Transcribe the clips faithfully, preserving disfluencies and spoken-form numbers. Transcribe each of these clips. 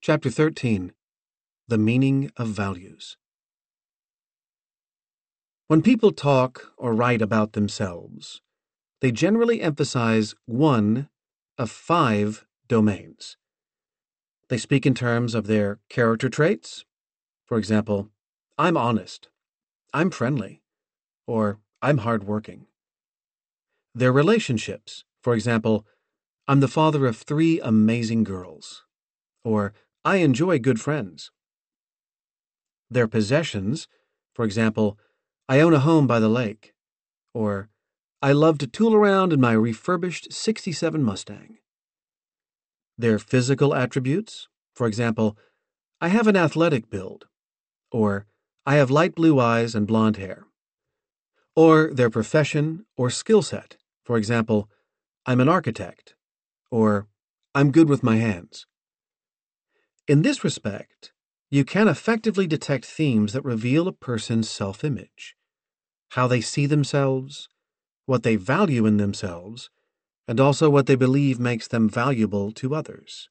Chapter thirteen. The Meaning of Values. When people talk or write about themselves, they generally emphasize one of five domains. They speak in terms of their character traits. For example, I'm honest, I'm friendly, or I'm hardworking. Their relationships. For example, I'm the father of three amazing girls, or I enjoy good friends. Their possessions. For example, I own a home by the lake, or I love to tool around in my refurbished sixty-seven Mustang. Their physical attributes. For example, I have an athletic build, or I have light blue eyes and blonde hair. Or their profession or skill set. For example, I'm an architect, or I'm good with my hands. In this respect, you can effectively detect themes that reveal a person's self-image, how they see themselves, what they value in themselves, and also what they believe makes them valuable to others.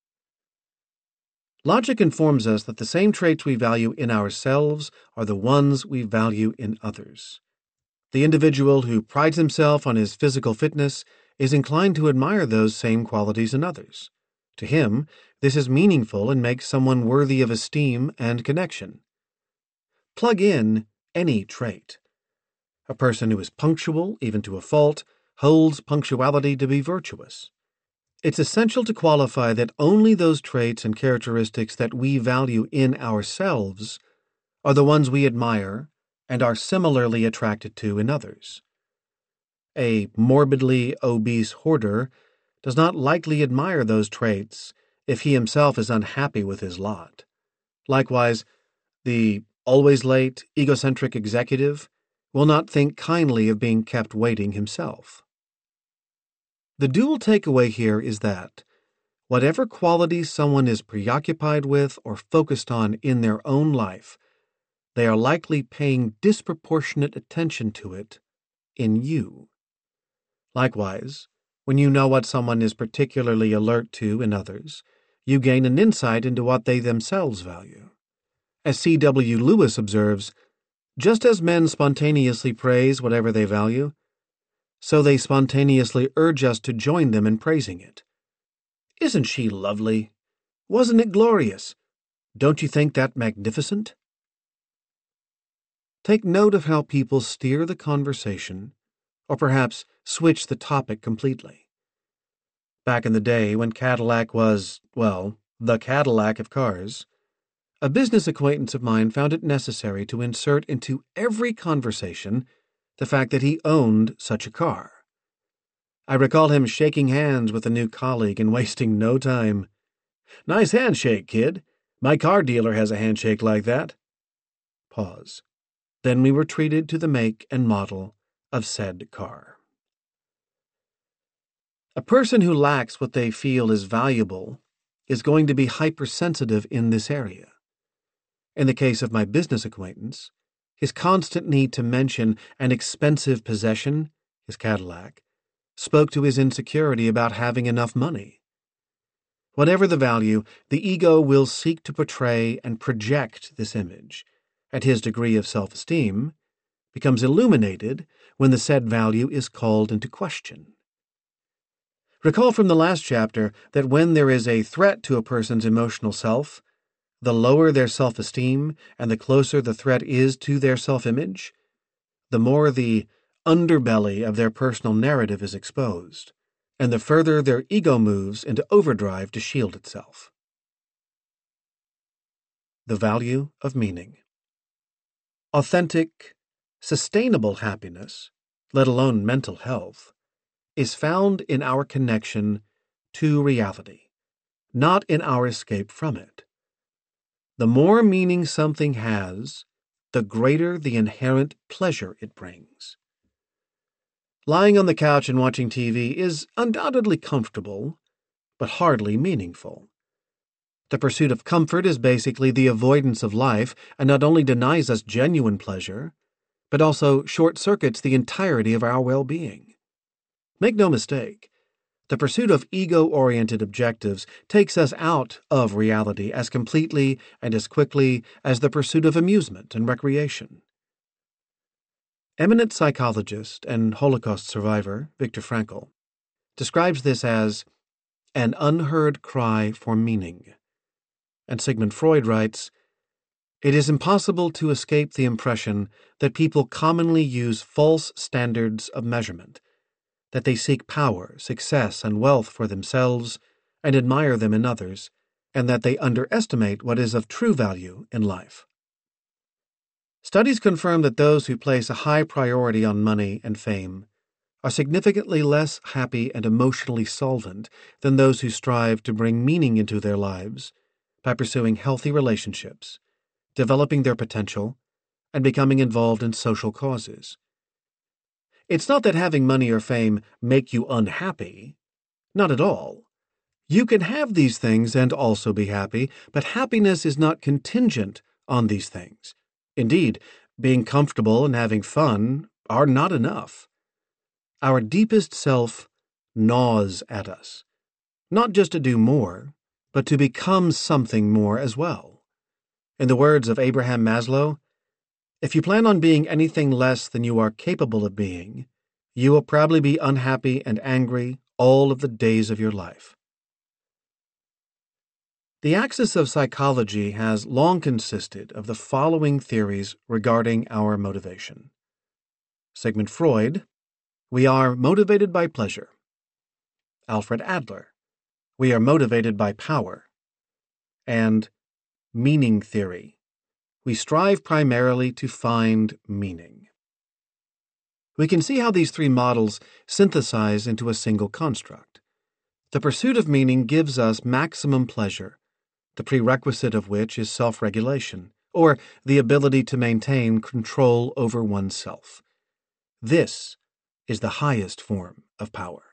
Logic informs us that the same traits we value in ourselves are the ones we value in others. The individual who prides himself on his physical fitness is inclined to admire those same qualities in others. To him, this is meaningful and makes someone worthy of esteem and connection. Plug in any trait. A person who is punctual, even to a fault, holds punctuality to be virtuous. It's essential to qualify that only those traits and characteristics that we value in ourselves are the ones we admire and are similarly attracted to in others. A morbidly obese hoarder does not likely admire those traits if he himself is unhappy with his lot. Likewise, the always late, egocentric executive will not think kindly of being kept waiting himself. The dual takeaway here is that whatever qualities someone is preoccupied with or focused on in their own life, they are likely paying disproportionate attention to it in you. Likewise, when you know what someone is particularly alert to in others, you gain an insight into what they themselves value. As C W Lewis observes, just as men spontaneously praise whatever they value, so they spontaneously urge us to join them in praising it. Isn't she lovely? Wasn't it glorious? Don't you think that magnificent? Take note of how people steer the conversation, or perhaps switch the topic completely. Back in the day when Cadillac was, well, the Cadillac of cars, a business acquaintance of mine found it necessary to insert into every conversation the fact that he owned such a car. I recall him shaking hands with a new colleague and wasting no time. "Nice handshake, kid. My car dealer has a handshake like that." Pause. Then we were treated to the make and model of said car. A person who lacks what they feel is valuable is going to be hypersensitive in this area. In the case of my business acquaintance, his constant need to mention an expensive possession, his Cadillac, spoke to his insecurity about having enough money. Whatever the value, the ego will seek to portray and project this image, and his degree of self-esteem becomes illuminated when the said value is called into question. Recall from the last chapter that when there is a threat to a person's emotional self, the lower their self-esteem and the closer the threat is to their self-image, the more the underbelly of their personal narrative is exposed, and the further their ego moves into overdrive to shield itself. The value of meaning. Authentic, sustainable happiness, let alone mental health, is found in our connection to reality, not in our escape from it. The more meaning something has, the greater the inherent pleasure it brings. Lying on the couch and watching T V is undoubtedly comfortable, but hardly meaningful. The pursuit of comfort is basically the avoidance of life and not only denies us genuine pleasure, but also short-circuits the entirety of our well-being. Make no mistake, The pursuit of ego-oriented objectives takes us out of reality as completely and as quickly as the pursuit of amusement and recreation. Eminent psychologist and Holocaust survivor Viktor Frankl describes this as an unheard cry for meaning. And Sigmund Freud writes, "It is impossible to escape the impression that people commonly use false standards of measurement, that they seek power, success, and wealth for themselves and admire them in others, and that they underestimate what is of true value in life." Studies confirm that those who place a high priority on money and fame are significantly less happy and emotionally solvent than those who strive to bring meaning into their lives by pursuing healthy relationships, developing their potential, and becoming involved in social causes. It's not that having money or fame make you unhappy. Not at all. You can have these things and also be happy, but happiness is not contingent on these things. Indeed, being comfortable and having fun are not enough. Our deepest self gnaws at us, not just to do more, but to become something more as well. In the words of Abraham Maslow, if you plan on being anything less than you are capable of being, you will probably be unhappy and angry all of the days of your life. The axis of psychology has long consisted of the following theories regarding our motivation. Sigmund Freud, we are motivated by pleasure. Alfred Adler, we are motivated by power. And meaning theory, we strive primarily to find meaning. We can see how these three models synthesize into a single construct. The pursuit of meaning gives us maximum pleasure, the prerequisite of which is self-regulation, or the ability to maintain control over oneself. This is the highest form of power.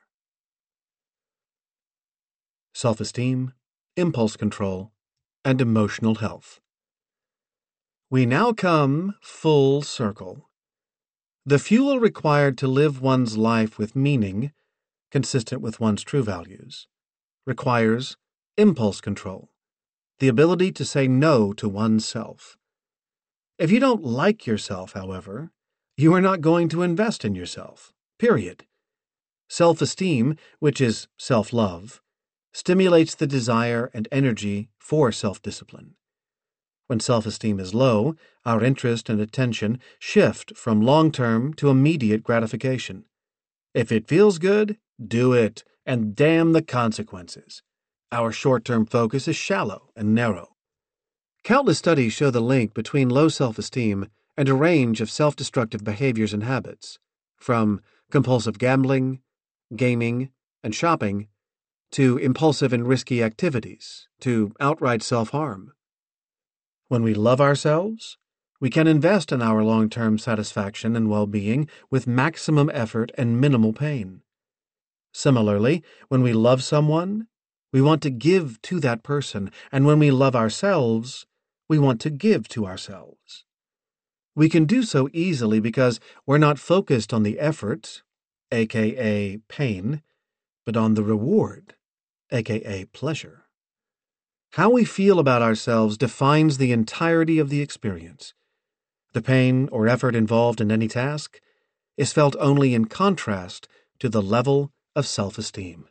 Self-esteem, impulse control, and emotional health. We now come full circle. The fuel required to live one's life with meaning, consistent with one's true values, requires impulse control, the ability to say no to oneself. If you don't like yourself, however, you are not going to invest in yourself, period. Self-esteem, which is self-love, stimulates the desire and energy for self-discipline. When self-esteem is low, our interest and attention shift from long-term to immediate gratification. If it feels good, do it, and damn the consequences. Our short-term focus is shallow and narrow. Countless studies show the link between low self-esteem and a range of self-destructive behaviors and habits, from compulsive gambling, gaming, and shopping, to impulsive and risky activities, to outright self-harm. When we love ourselves, we can invest in our long-term satisfaction and well-being with maximum effort and minimal pain. Similarly, when we love someone, we want to give to that person, and when we love ourselves, we want to give to ourselves. We can do so easily because we're not focused on the effort, aka pain, but on the reward, aka pleasure. How we feel about ourselves defines the entirety of the experience. The pain or effort involved in any task is felt only in contrast to the level of self-esteem.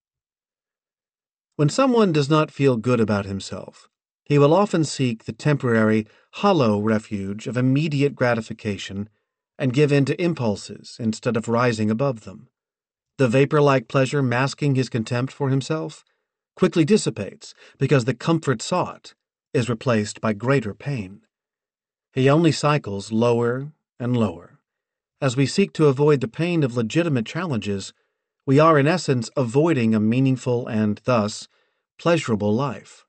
When someone does not feel good about himself, he will often seek the temporary, hollow refuge of immediate gratification and give in to impulses instead of rising above them. The vapor-like pleasure masking his contempt for himself quickly dissipates because the comfort sought is replaced by greater pain. He only cycles lower and lower. As we seek to avoid the pain of legitimate challenges, we are in essence avoiding a meaningful and, thus, pleasurable life.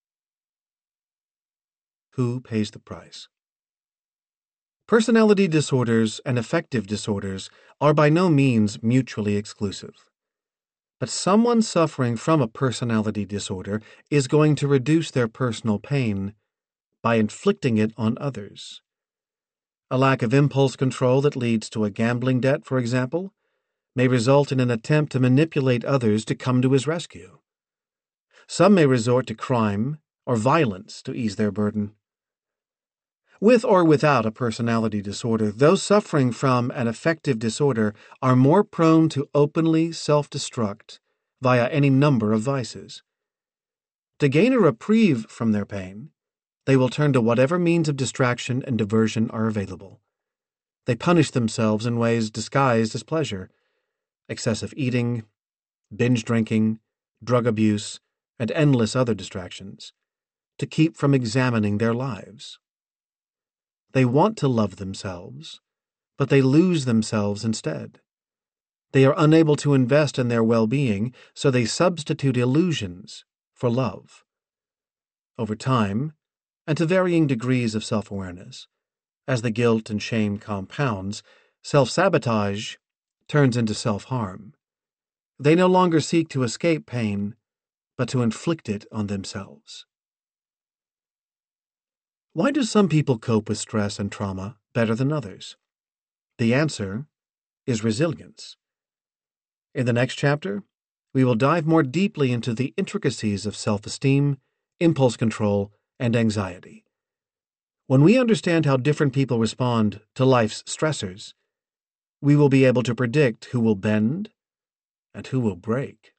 Who pays the price? Personality disorders and affective disorders are by no means mutually exclusive. But someone suffering from a personality disorder is going to reduce their personal pain by inflicting it on others. A lack of impulse control that leads to a gambling debt, for example, may result in an attempt to manipulate others to come to his rescue. Some may resort to crime or violence to ease their burden. With or without a personality disorder, those suffering from an affective disorder are more prone to openly self-destruct via any number of vices. To gain a reprieve from their pain, they will turn to whatever means of distraction and diversion are available. They punish themselves in ways disguised as pleasure: excessive eating, binge drinking, drug abuse, and endless other distractions, to keep from examining their lives. They want to love themselves, but they lose themselves instead. They are unable to invest in their well-being, so they substitute illusions for love. Over time, and to varying degrees of self-awareness, as the guilt and shame compounds, self-sabotage turns into self-harm. They no longer seek to escape pain, but to inflict it on themselves. Why do some people cope with stress and trauma better than others? The answer is resilience. In the next chapter, we will dive more deeply into the intricacies of self-esteem, impulse control, and anxiety. When we understand how different people respond to life's stressors, we will be able to predict who will bend and who will break.